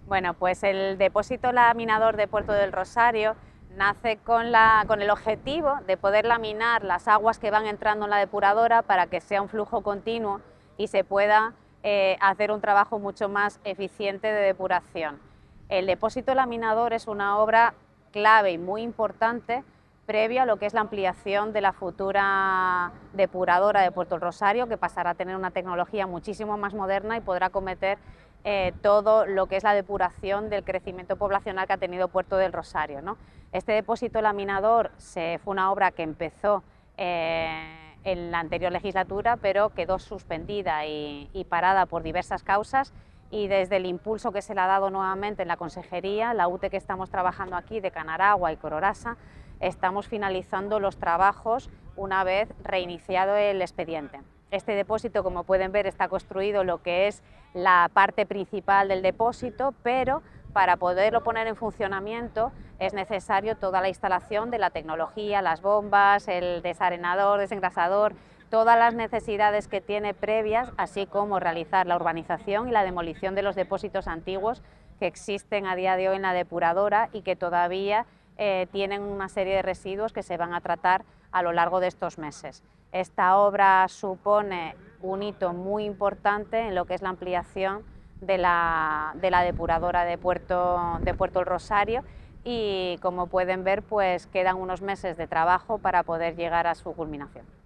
Bueno, pues el depósito laminador de Puerto del Rosario nace con el objetivo de poder laminar las aguas que van entrando en la depuradora para que sea un flujo continuo y se pueda hacer un trabajo mucho más eficiente de depuración. El depósito laminador es una obra clave y muy importante previo a lo que es la ampliación de la futura depuradora de Puerto del Rosario, que pasará a tener una tecnología muchísimo más moderna y podrá acometer todo lo que es la depuración del crecimiento poblacional que ha tenido Puerto del Rosario, ¿no? Este depósito laminador fue una obra que empezó en la anterior legislatura, pero quedó suspendida y parada por diversas causas, y desde el impulso que se le ha dado nuevamente en la consejería, la UTE que estamos trabajando aquí de Canaragua y Cororasa, estamos finalizando los trabajos una vez reiniciado el expediente. Este depósito, como pueden ver, está construido lo que es la parte principal del depósito, pero para poderlo poner en funcionamiento es necesario toda la instalación de la tecnología, las bombas, el desarenador, desengrasador, todas las necesidades que tiene previas, así como realizar la urbanización y la demolición de los depósitos antiguos que existen a día de hoy en la depuradora y que todavía tienen una serie de residuos que se van a tratar a lo largo de estos meses. Esta obra supone un hito muy importante en lo que es la ampliación de la depuradora de Puerto del Rosario, y como pueden ver, pues quedan unos meses de trabajo para poder llegar a su culminación.